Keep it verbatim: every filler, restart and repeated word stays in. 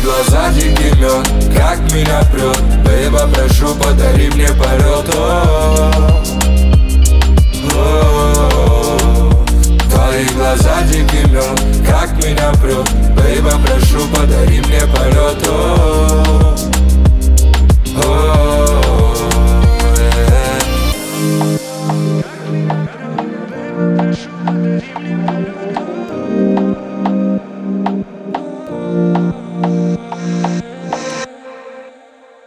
глаза дикий мед, как меня прет. Бейба, прошу, подари мне полет. Твои глаза дикий мед, как меня прет. Бейба, прошу, подари мне полет. Thank you.